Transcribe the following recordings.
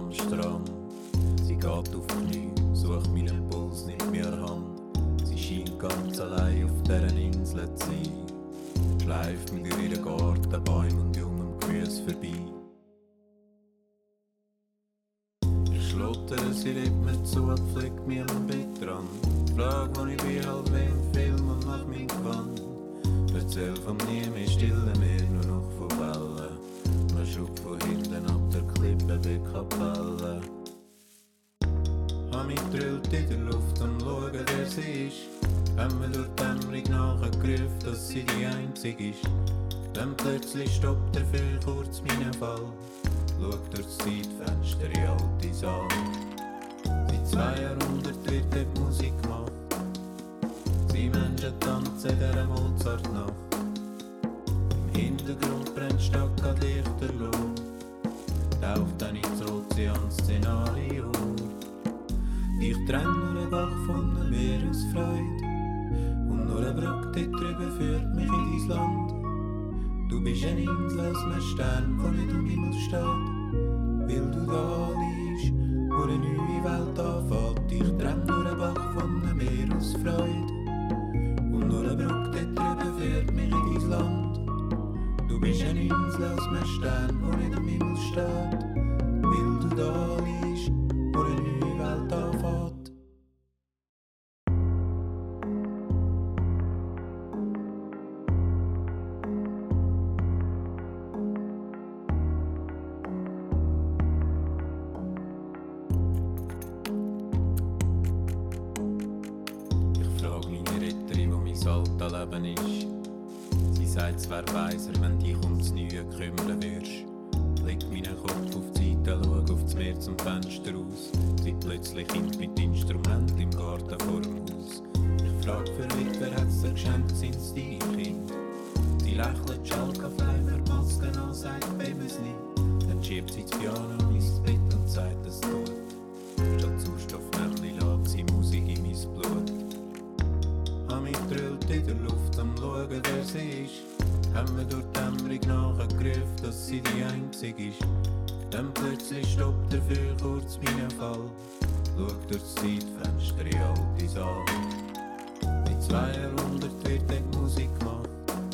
am Strand. Sie geht auf Knie, sucht meinen Puls, nimmt mir Hand. Sie scheint ganz allein auf dieser Insel zu sein. Schleift mit ihr in den Garten, Bäumen und jungem Gemüse vorbei. Ich schlottere, sie redet mir zu und pflegt mir am Bettrand. Frage, wo ich bin, halt wie im Film und mach mich Gewand. Erzähl von nie mehr Stille mehr, nur noch von Wellen. Man schaut von hinten ab der Klippe wie Kapelle. Hab mich gedrillt in der Luft und schauen, wer sie ist. Haben wir durch die Dämmerung nachgerufen, dass sie die Einzige ist. Dann plötzlich stoppt er für kurz meinen Fall. Schaut durch das Zeitfenster in alte Saal. Seit 2 Jahrhunderten wird dort Musik gemacht. Sie Menschen tanzen dieser Mozart nach. Im Hintergrund brennt Stadt Lichterloh. Taucht dann ins Ozean-Szenario. Ich trenne nur einen Bach von einer Meeresfreude. Und nur eine Brücke dort drüben führt mich in dein Land. Du bist eine Insel aus einem Stern, der nicht am Himmel steht. Weil du da liegst, wo eine neue Welt anfängt. Ich trenne nur einen Bach von einer Meeresfreude. Und nur eine Brücke dort drüben führt mich in dein Land. Du bist eine Insel aus einem Stern, der nicht am Himmel steht. Weil du da liegst, wo eine neue Welt anfängt. Ich frage meine Retterin, wo mein altes Leben ist. Sie sagt, es wär weiser, wenn dich ums Neue kümmern würdest. Leg meinen Kopf auf die Seite, schau auf das Meer zum Fenster raus. Sie plötzlich Kind mit Instrument im Garten vor dem Haus. Ich frag für wer hat's dir geschenkt, sind's deine Kinder? Sie lächelt Schalkaffee, Masken an, sagt, wem es nicht. Dann schiebt sie das Piano ins Bett und sagt, es tut. Statt Sauerstoffnährchen lädt sie Musik in mein Blut. Hab mich gedrillt in der Luft, am schauen, wer sie ist. Haben wir durch die Dämmerung nachgerufen, dass sie die Einzige ist. Dann plötzlich stoppt er für kurz meinen Fall. Schaut durch das Zeitfenster in alte Saal. Seit 2 Jahrhunderten wird dort Musik gemacht.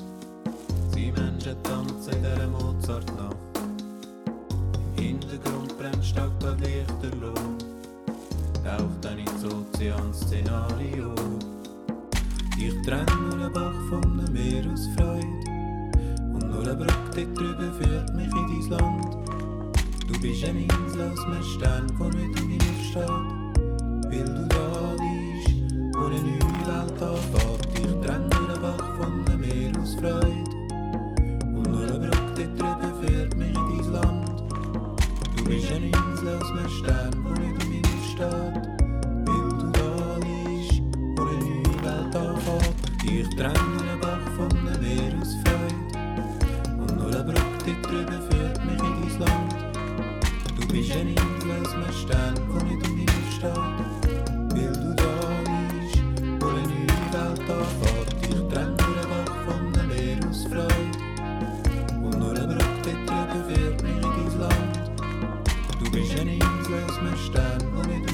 Sie Menschen tanzen in dieser Mozart nach. Im Hintergrund brennt Stadt Lichterloh. Taucht dann ins Ozean-Szenario. Ich trenne nur einen Bach von einer Meeresfreude. Und nur eine Brücke dort drüben führt mich in dein Land. Du bist eine Insel aus einem Stern, der nicht am Himmel steht. Weil du da liegst, wo eine neue Welt anfängt. Ich trenne nur einen Bach von einer Meeresfreude. Und nur eine Brücke dort drüben führt mich in dein Land. Du bist eine Insel aus einem Stern, der nicht am Himmel steht. Weil du da liegst, wo eine neue Welt anfängt. Ich trenne einen Bach von einer Meeresfreude. Und nur eine Brücke dort drüben führt mich in dein Land. Du bist eine Insel aus einem Stern, der nicht am Himmel steht. Weil du da liegst, wo eine neue Welt anfängt. Ich trenne nur einen Bach von einer Meeresfreude. Und nur eine Brücke dort drüben führt mich in dein Land. Du bist eine Insel aus einem Stern, der nicht